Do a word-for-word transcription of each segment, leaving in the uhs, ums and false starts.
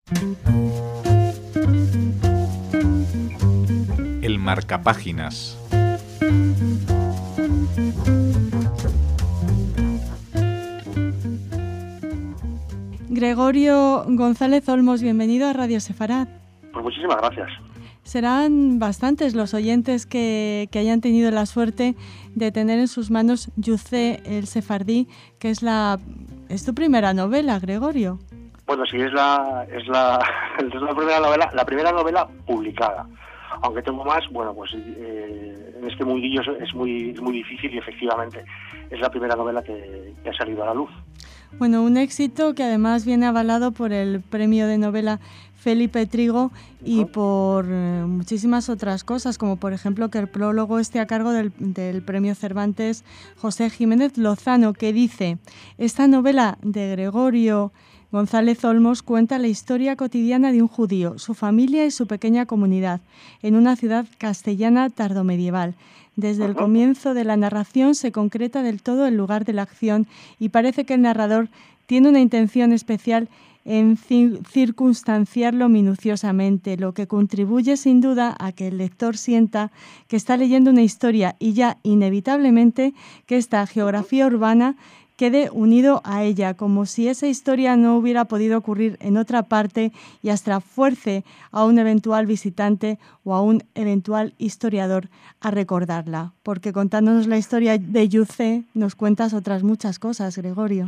El marcapáginas. Gregorio González Olmos, bienvenido a Radio Sefarad. Pues muchísimas gracias. Serán bastantes los oyentes que, que hayan tenido la suerte de tener en sus manos Yuzé el Sefardí, que es la es tu primera novela, Gregorio. Bueno, sí, es la es la, es la primera novela, la primera novela publicada. Aunque tengo más, bueno, pues eh, en este mundillo es, es muy es muy difícil y efectivamente es la primera novela que, que ha salido a la luz. Bueno, un éxito que además viene avalado por el premio de novela Felipe Trigo y uh-huh. por eh, muchísimas otras cosas, como por ejemplo que el prólogo esté a cargo del, del premio Cervantes José Jiménez Lozano, que dice: esta novela de Gregorio González Olmos cuenta la historia cotidiana de un judío, su familia y su pequeña comunidad, en una ciudad castellana tardomedieval. Desde el comienzo de la narración se concreta del todo el lugar de la acción y parece que el narrador tiene una intención especial en circunstanciarlo minuciosamente, lo que contribuye sin duda a que el lector sienta que está leyendo una historia y ya inevitablemente que esta geografía urbana quede unido a ella, como si esa historia no hubiera podido ocurrir en otra parte y hasta fuerce a un eventual visitante o a un eventual historiador a recordarla. Porque contándonos la historia de Yuzé nos cuentas otras muchas cosas, Gregorio.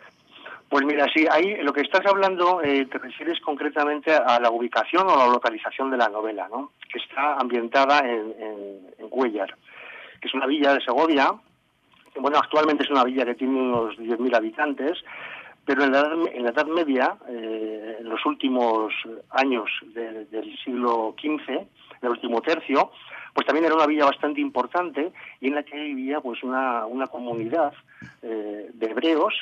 Pues mira, sí, ahí lo que estás hablando eh, te refieres concretamente a la ubicación o la localización de la novela, ¿no? Que está ambientada en, en, en Cuéllar, que es una villa de Segovia. Bueno, actualmente es una villa que tiene unos diez mil habitantes, pero en la Edad, en la edad Media, eh, en los últimos años de, del siglo quince, del último tercio, pues también era una villa bastante importante y en la que vivía pues una, una comunidad eh, de hebreos.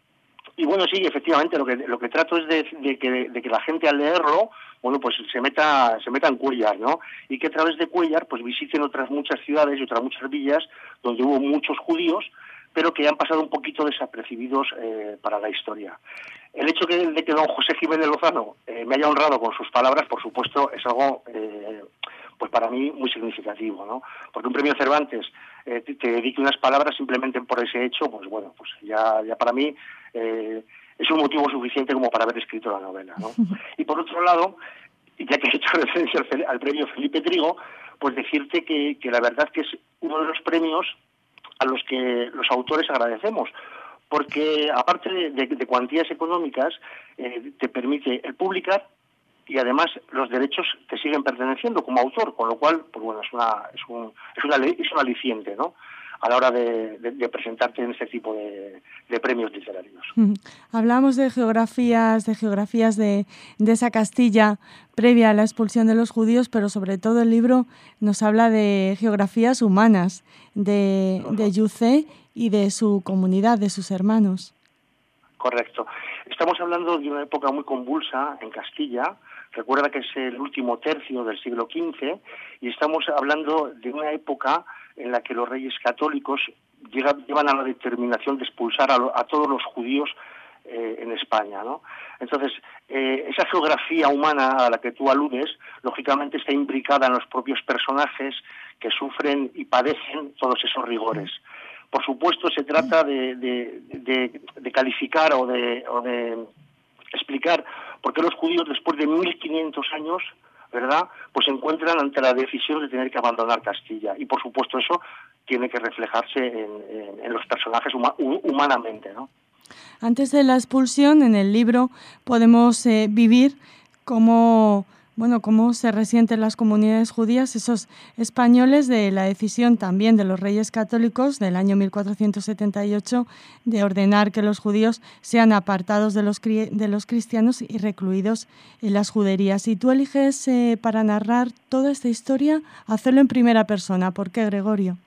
Y bueno, sí, efectivamente, lo que lo que trato es de, de, que, de que la gente al leerlo, bueno, pues se meta se meta en Cuéllar, ¿no? Y que a través de Cuéllar pues visiten otras muchas ciudades y otras muchas villas donde hubo muchos judíos, pero que han pasado un poquito desapercibidos eh, para la historia. El hecho que, de que don José Jiménez Lozano eh, me haya honrado con sus palabras, por supuesto, es algo, eh, pues para mí, muy significativo, ¿no? Porque un premio Cervantes eh, te, te dedique unas palabras simplemente por ese hecho, pues bueno, pues ya, ya para mí eh, es un motivo suficiente como para haber escrito la novela, ¿no? Y por otro lado, ya que he hecho referencia al, al premio Felipe Trigo, pues decirte que, que la verdad que es uno de los premios a los que los autores agradecemos, porque aparte de, de, de cuantías económicas, eh, te permite el publicar y además los derechos te siguen perteneciendo como autor, con lo cual, pues bueno, es una es un es una es un aliciente, ¿no?, a la hora de, de, de presentarte en este tipo de, de premios literarios. Hablamos de geografías, de geografías de, de esa Castilla previa a la expulsión de los judíos, pero sobre todo el libro nos habla de geografías humanas, de, uh-huh. de Yuzé y de su comunidad, de sus hermanos. Correcto. Estamos hablando de una época muy convulsa en Castilla. Recuerda que es el último tercio del siglo quince y estamos hablando de una época en la que los reyes católicos llegan, llevan a la determinación de expulsar a, lo, a todos los judíos eh, en España, ¿no? Entonces, eh, esa geografía humana a la que tú aludes, lógicamente está imbricada en los propios personajes que sufren y padecen todos esos rigores. Por supuesto, se trata de, de, de, de calificar o de, o de explicar por qué los judíos, después de mil quinientos años, ¿verdad?, pues se encuentran ante la decisión de tener que abandonar Castilla. Y, por supuesto, eso tiene que reflejarse en, en, en los personajes huma, humanamente, ¿no? Antes de la expulsión, en el libro podemos eh, vivir cómo, bueno, cómo se resienten las comunidades judías, esos españoles, de la decisión también de los reyes católicos del año mil cuatrocientos setenta y ocho de ordenar que los judíos sean apartados de los, de los cristianos y recluidos en las juderías. Y tú eliges eh, para narrar toda esta historia hacerlo en primera persona. ¿Por qué, Gregorio?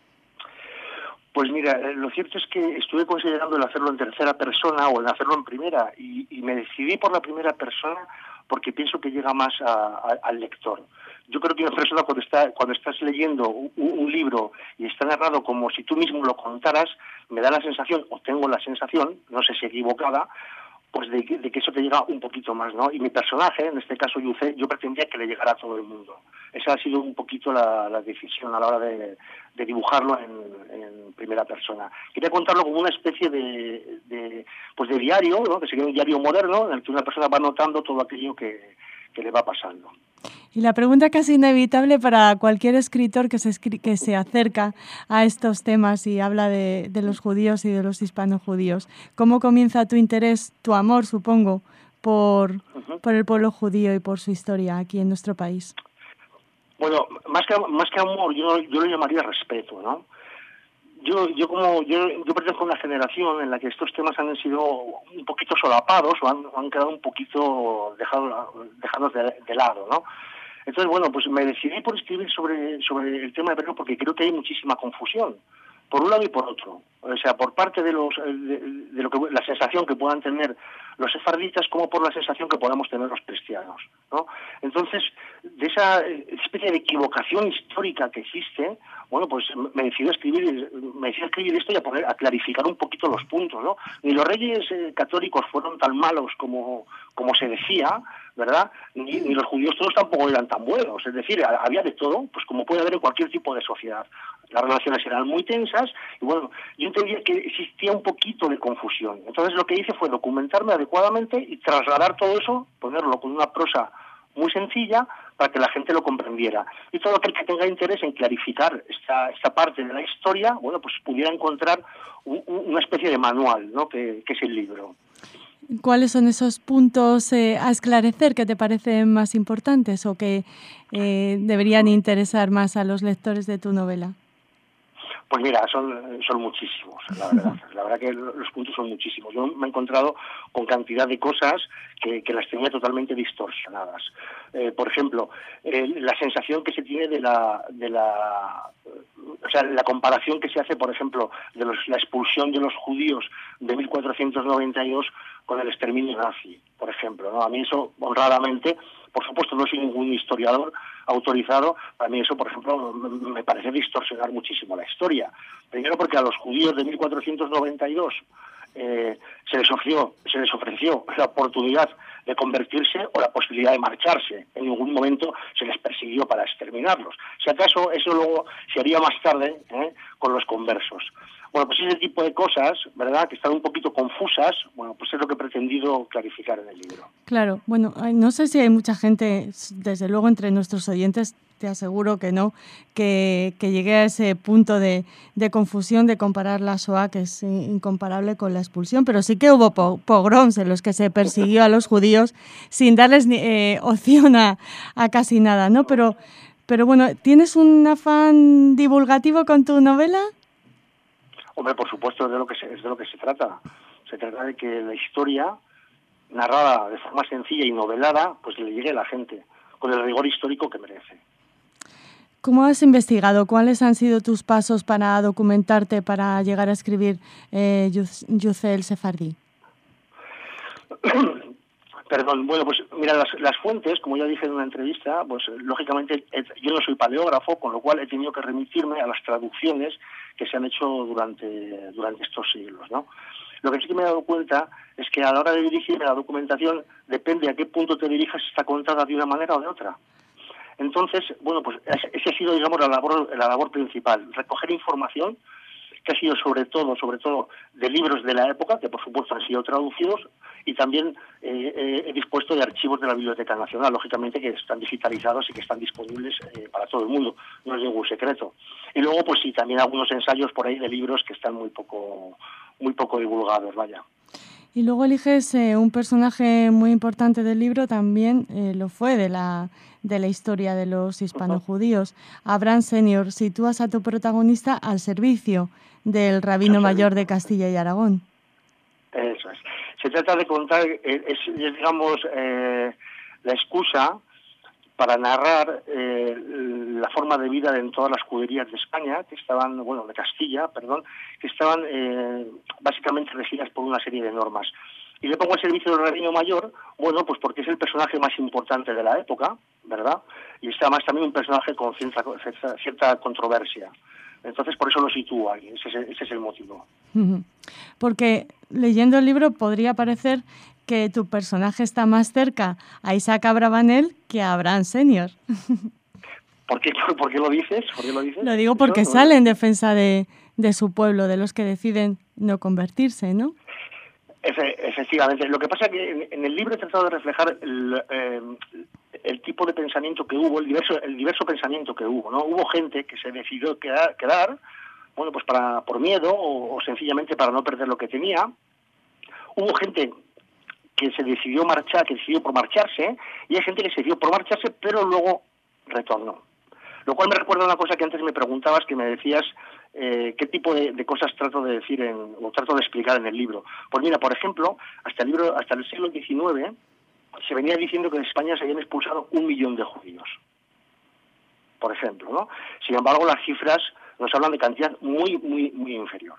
Pues mira, lo cierto es que estuve considerando el hacerlo en tercera persona o el hacerlo en primera y, y me decidí por la primera persona porque pienso que llega más a, a, al lector. Yo creo que una persona cuando está cuando estás leyendo un, un libro y está narrado como si tú mismo lo contaras, me da la sensación, o tengo la sensación, no sé si equivocada, pues de, de que eso te llega un poquito más, ¿no? Y mi personaje, en este caso Yucel, yo pretendía que le llegara a todo el mundo. Esa ha sido un poquito la, la decisión a la hora de, de dibujarlo en, en primera persona. Quería contarlo como una especie de, de pues de diario, ¿no? Que sería un diario moderno en el que una persona va notando todo aquello que, que le va pasando. Y la pregunta casi inevitable para cualquier escritor que se, escri que se acerca a estos temas y habla de, de los judíos y de los hispano-judíos. ¿Cómo comienza tu interés, tu amor, supongo, por, uh-huh. por el pueblo judío y por su historia aquí en nuestro país? Bueno, más que, más que amor, yo, yo lo llamaría respeto, ¿no? Yo, yo como yo, yo pertenezco a una generación en la que estos temas han sido un poquito solapados o han, han quedado un poquito dejados, dejados de, de lado, ¿no? Entonces, bueno, pues me decidí por escribir sobre, sobre el tema hebreo porque creo que hay muchísima confusión, por un lado y por otro. O sea, por parte de los de, de lo que la sensación que puedan tener los sefarditas como por la sensación que podamos tener los cristianos, ¿no? Entonces, de esa especie de equivocación histórica que existe, bueno, pues me decidí a escribir, me decidí a escribir esto y a poner, a clarificar un poquito los puntos, ¿no? Ni los reyes eh, católicos fueron tan malos como, como se decía, ¿verdad? Ni, ni los judíos todos tampoco eran tan buenos, es decir, había de todo, pues como puede haber en cualquier tipo de sociedad. Las relaciones eran muy tensas y bueno, yo entendía que existía un poquito de confusión. Entonces lo que hice fue documentarme adecuadamente y trasladar todo eso, ponerlo con una prosa muy sencilla para que la gente lo comprendiera. Y todo aquel que tenga interés en clarificar esta, esta parte de la historia, bueno, pues pudiera encontrar un, una especie de manual, ¿no? que, que es el libro. ¿Cuáles son esos puntos eh, a esclarecer que te parecen más importantes o que eh, deberían interesar más a los lectores de tu novela? Pues mira, son, son muchísimos, la verdad. La verdad que los puntos son muchísimos. Yo me he encontrado con cantidad de cosas que, que las tenía totalmente distorsionadas. Eh, por ejemplo, eh, la sensación que se tiene de la, de la, o sea, la comparación que se hace, por ejemplo, de los, la expulsión de los judíos de mil cuatrocientos noventa y dos con el exterminio nazi, por ejemplo, ¿no? A mí eso, honradamente, por supuesto no soy ningún historiador autorizado, para mí eso, por ejemplo, me parece distorsionar muchísimo la historia. Primero porque a los judíos de mil cuatrocientos noventa y dos eh, se les ofreció, se les ofreció la oportunidad de convertirse o la posibilidad de marcharse. En ningún momento se les persiguió para exterminarlos. Si acaso eso luego se haría más tarde ¿eh? con los conversos. Bueno, pues ese tipo de cosas, ¿verdad?, que están un poquito confusas, bueno, pues es lo que he pretendido clarificar en el libro. Claro, bueno, no sé si hay mucha gente, desde luego entre nuestros oyentes, te aseguro que no, que, que llegue a ese punto de, de confusión de comparar la Shoah, que es incomparable con la expulsión, pero sí que hubo po pogroms en los que se persiguió a los judíos sin darles ni, eh, opción a, a casi nada, ¿no? Pero, pero bueno, ¿tienes un afán divulgativo con tu novela? Hombre, por supuesto, es de lo que se, es de lo que se trata. Se trata de que la historia, narrada de forma sencilla y novelada, pues le llegue a la gente, con el rigor histórico que merece. ¿Cómo has investigado? ¿Cuáles han sido tus pasos para documentarte, para llegar a escribir eh, Yucel Sefardí? Perdón, bueno, pues mira, las, las fuentes, como ya dije en una entrevista, pues lógicamente yo no soy paleógrafo, con lo cual he tenido que remitirme a las traducciones que se han hecho durante, durante estos siglos, ¿no? Lo que sí que me he dado cuenta es que a la hora de dirigirme la documentación, depende a qué punto te dirijas, está contada de una manera o de otra. Entonces, bueno, pues esa ha sido, digamos, la labor, la labor principal, recoger información que ha sido sobre todo, sobre todo de libros de la época, que por supuesto han sido traducidos, y también eh, eh, he dispuesto de archivos de la Biblioteca Nacional, lógicamente que están digitalizados y que están disponibles eh, para todo el mundo, no es ningún secreto. Y luego, pues sí, también algunos ensayos por ahí de libros que están muy poco, muy poco divulgados, vaya. Y luego eliges eh, un personaje muy importante del libro, también eh, lo fue de la, de la historia de los hispano-judíos. Abraham Senior, sitúas a tu protagonista al servicio del rabino mayor de Castilla y Aragón. Eso es. Se trata de contar, es, es digamos, eh, la excusa para narrar eh, la forma de vida de todas las juderías de España, que estaban, bueno, de Castilla, perdón, que estaban eh, básicamente regidas por una serie de normas. Y le pongo al servicio del rabino mayor, bueno, pues porque es el personaje más importante de la época, ¿verdad? Y es además también un personaje con cierta, cierta, cierta controversia. Entonces, por eso lo sitúo ahí, ese es, ese es el motivo. Porque leyendo el libro podría parecer que tu personaje está más cerca a Isaac Abravanel que a Abraham Senior. ¿Por qué, por qué lo dices? ¿Por qué lo dices? Lo digo porque Eso, sale en defensa de, de su pueblo, de los que deciden no convertirse, ¿no? Efe, efectivamente. Lo que pasa es que en, en el libro he tratado de reflejar el, eh, el tipo de pensamiento que hubo, el diverso, el diverso pensamiento que hubo, ¿no? Hubo gente que se decidió quedar, quedar bueno, pues para por miedo o, o sencillamente para no perder lo que tenía. Hubo gente que se decidió marchar, que decidió por marcharse, y hay gente que se decidió por marcharse, pero luego retornó. Lo cual me recuerda una cosa que antes me preguntabas, que me decías eh, qué tipo de, de cosas trato de decir en, o trato de explicar en el libro. Pues mira, por ejemplo, hasta el libro, hasta el siglo diecinueve se venía diciendo que en España se habían expulsado un millón de judíos, por ejemplo, ¿no? Sin embargo, las cifras nos hablan de cantidad muy, muy, muy inferior.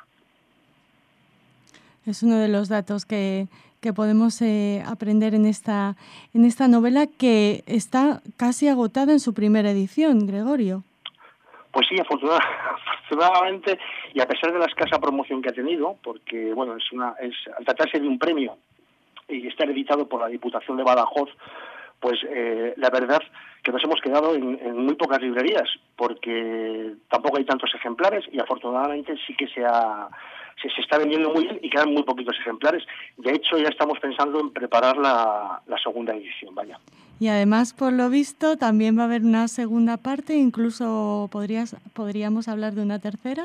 Es uno de los datos que, que podemos eh, aprender en esta, en esta novela, que está casi agotada en su primera edición, Gregorio. Pues sí, afortunadamente, y a pesar de la escasa promoción que ha tenido, porque bueno, es una, es, al tratarse de un premio y estar editado por la Diputación de Badajoz, pues eh, la verdad que nos hemos quedado en, en muy pocas librerías, porque tampoco hay tantos ejemplares y afortunadamente sí que se ha... Se, se está vendiendo muy bien y quedan muy poquitos ejemplares. De hecho, ya estamos pensando en preparar la, la segunda edición, vaya. Y además, por lo visto, también va a haber una segunda parte, incluso podrías, podríamos hablar de una tercera.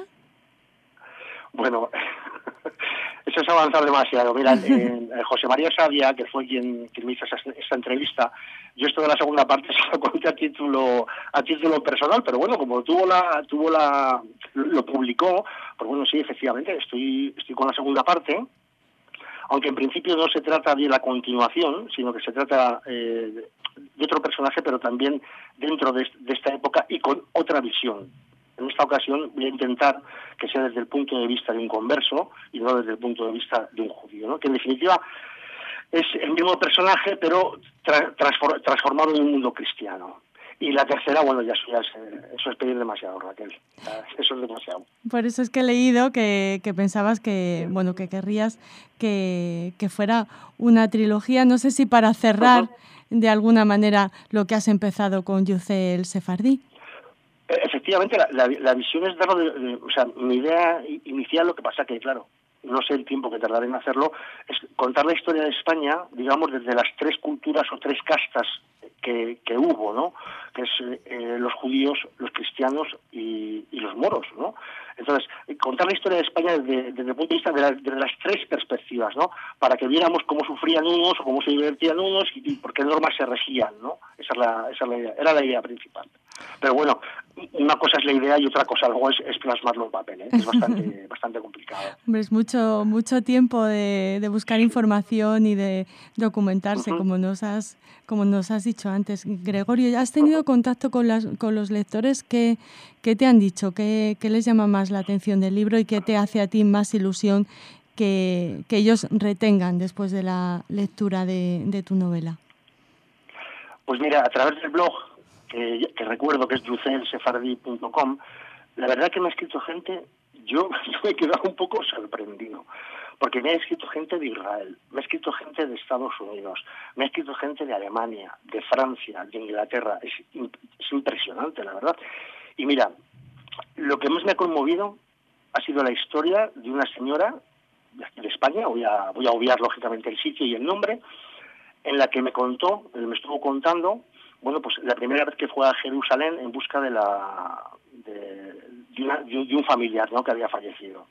Bueno, eso es avanzar demasiado. Mira, eh, José María Sabia, que fue quien, quien me hizo esa, esa entrevista, yo esto de la segunda parte se lo conté a título a título personal, pero bueno, como tuvo la tuvo la lo publicó, pues bueno, sí, efectivamente, estoy estoy con la segunda parte, aunque en principio no se trata de la continuación, sino que se trata eh, de otro personaje, pero también dentro de, de esta época y con otra visión. En esta ocasión voy a intentar que sea desde el punto de vista de un converso y no desde el punto de vista de un judío, ¿no? Que en definitiva es el mismo personaje, pero tra transformado en un mundo cristiano. Y la tercera, bueno, ya eso, ya es, eso es pedir demasiado, Raquel. Eso es demasiado. Por eso es que he leído que, que pensabas que, bueno, que querrías que, que fuera una trilogía. No sé si para cerrar uh-huh. de alguna manera lo que has empezado con Youssef el Sefardí. Efectivamente, la, la, la visión es darlo, de, de, o sea, mi idea inicial, lo que pasa que, claro, no sé el tiempo que tardaré en hacerlo, es contar la historia de España, digamos, desde las tres culturas o tres castas que, que hubo, ¿no? Que es eh, los judíos, los cristianos y, y los moros, ¿no? Entonces, contar la historia de España desde, desde el punto de vista de, la, de las tres perspectivas, ¿no? Para que viéramos cómo sufrían unos o cómo se divertían unos y, y por qué normas se regían, ¿no? Esa es la, esa es la idea, era la idea principal. Pero bueno, una cosa es la idea y otra cosa luego es, es plasmarlo en papel, ¿eh? Es bastante, bastante complicado. Hombre, es mucho, mucho tiempo de, de buscar información y de documentarse, uh-huh. como nos has, como nos has dicho antes. Gregorio, ¿has tenido uh-huh. contacto con, las, con los lectores? ¿Qué, qué te han dicho? ¿Qué, ¿Qué les llama más la atención del libro y qué te hace a ti más ilusión que, que ellos retengan después de la lectura de, de tu novela? Pues mira, a través del blog, que, que recuerdo que es youssef el sefardí punto com, la verdad que me ha escrito gente, yo, yo me he quedado un poco sorprendido, porque me ha escrito gente de Israel, me ha escrito gente de Estados Unidos, me ha escrito gente de Alemania, de Francia, de Inglaterra, es, es impresionante, la verdad. Y mira, lo que más me ha conmovido ha sido la historia de una señora de aquí de España, voy a, voy a obviar lógicamente el sitio y el nombre, en la que me contó, me estuvo contando, bueno, pues la primera vez que fue a Jerusalén en busca de la de, de, una, de un familiar, ¿no?, que había fallecido.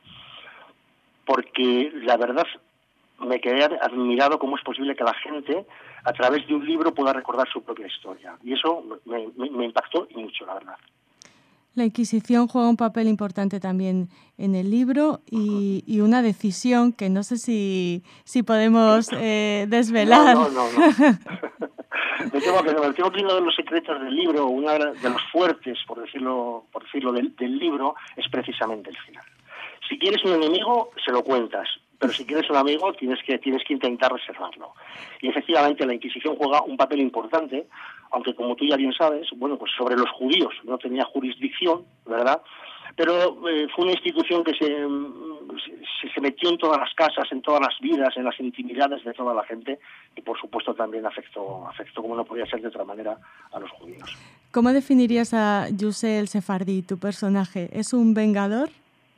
Porque la verdad me quedé admirado cómo es posible que la gente a través de un libro pueda recordar su propia historia. Y eso me, me, me impactó y mucho, la verdad. La Inquisición juega un papel importante también en el libro y, y una decisión que no sé si, si podemos eh, desvelar. No, no, no. no. Me tengo que, me tengo que uno de los secretos del libro, uno de los fuertes, por decirlo, por decirlo del, del libro, es precisamente el final. Si quieres un enemigo, se lo cuentas, pero si quieres un amigo, tienes que, tienes que intentar reservarlo. Y efectivamente la Inquisición juega un papel importante, aunque como tú ya bien sabes, bueno, pues sobre los judíos no tenía jurisdicción, ¿verdad? pero eh, fue una institución que se, se, se metió en todas las casas, en todas las vidas, en las intimidades de toda la gente y por supuesto también afectó, afectó como no podía ser de otra manera, a los judíos. ¿Cómo definirías a Yusé el Sefardí, tu personaje? ¿Es un vengador?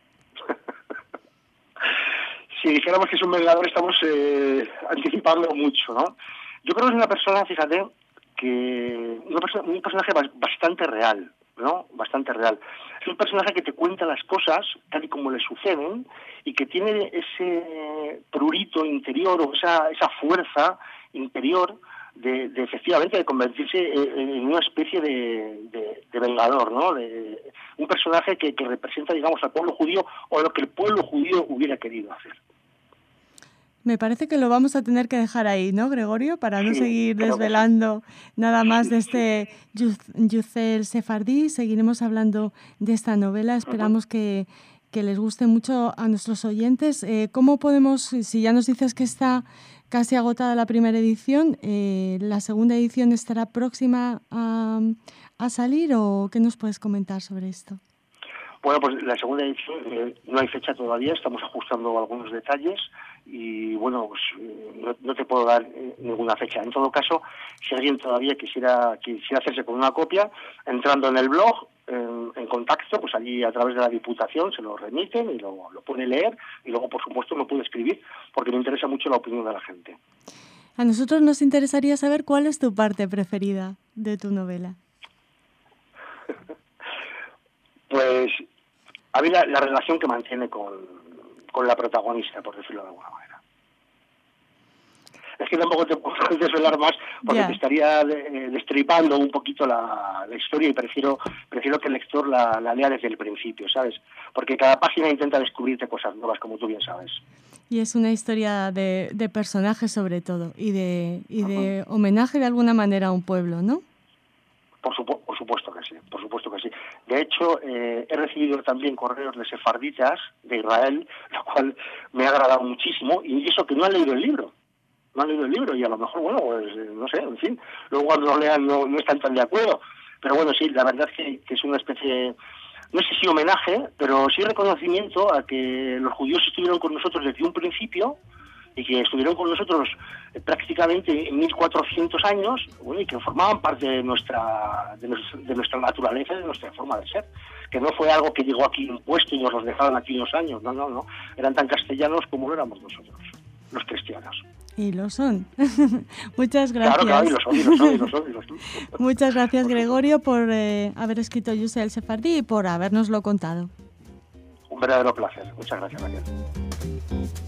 Si dijéramos que es un vengador estamos eh, anticipando mucho, ¿no? Yo creo que es una persona, fíjate, que una persona, un personaje bastante real, ¿no? Bastante real. Es un personaje que te cuenta las cosas tal y como le suceden y que tiene ese prurito interior o esa, esa fuerza interior de, de efectivamente de convertirse en una especie de, de, de vengador, ¿no? De, un personaje que, que representa, digamos, al pueblo judío o lo que el pueblo judío hubiera querido hacer. Me parece que lo vamos a tener que dejar ahí, ¿no, Gregorio? Para no sí, seguir desvelando sí. nada más de este Yusé el Sefardí. Seguiremos hablando de esta novela. Esperamos uh-huh. que, que les guste mucho a nuestros oyentes. Eh, ¿Cómo podemos, si ya nos dices que está casi agotada la primera edición, eh, la segunda edición estará próxima a, a salir o qué nos puedes comentar sobre esto? Bueno, pues la segunda edición eh, no hay fecha todavía, estamos ajustando algunos detalles y bueno, pues no, no te puedo dar eh, ninguna fecha. En todo caso, si alguien todavía quisiera quisiera hacerse con una copia, entrando en el blog, en, en contacto, pues allí a través de la Diputación se lo remiten y lo, lo puede leer y luego, por supuesto, me puede escribir porque me interesa mucho la opinión de la gente. A nosotros nos interesaría saber cuál es tu parte preferida de tu novela. Pues a mí la, la relación que mantiene con, con la protagonista, por decirlo de alguna manera. Es que tampoco te puedo desvelar más porque yeah. te estaría de, destripando un poquito la, la historia y prefiero prefiero que el lector la, la lea desde el principio, ¿sabes? Porque cada página intenta descubrirte cosas nuevas, como tú bien sabes. Y es una historia de, de personajes sobre todo y de, y de uh-huh. homenaje de alguna manera a un pueblo, ¿no? Por, supu- por supuesto que sí, por supuesto que sí. De hecho, eh, he recibido también correos de sefarditas de Israel, lo cual me ha agradado muchísimo, y eso que no han leído el libro. No han leído el libro y a lo mejor, bueno, pues no sé, en fin, luego cuando lo lean no, no están tan de acuerdo. Pero bueno, sí, la verdad es que, que es una especie, no sé si homenaje, pero sí reconocimiento a que los judíos estuvieron con nosotros desde un principio y que estuvieron con nosotros prácticamente mil cuatrocientos años, bueno, y que formaban parte de nuestra, de nuestra de nuestra naturaleza, de nuestra forma de ser, que no fue algo que llegó aquí impuesto y nos los dejaron aquí unos años, no, no, no, eran tan castellanos como lo éramos nosotros, los cristianos. Y lo son. Muchas gracias. Claro, claro, y lo son, y lo son, y lo son, y lo son. Muchas gracias, Gregorio, por eh, haber escrito Yusé el Sefardí y por habérnoslo contado. Un verdadero placer. Muchas gracias, Raquel.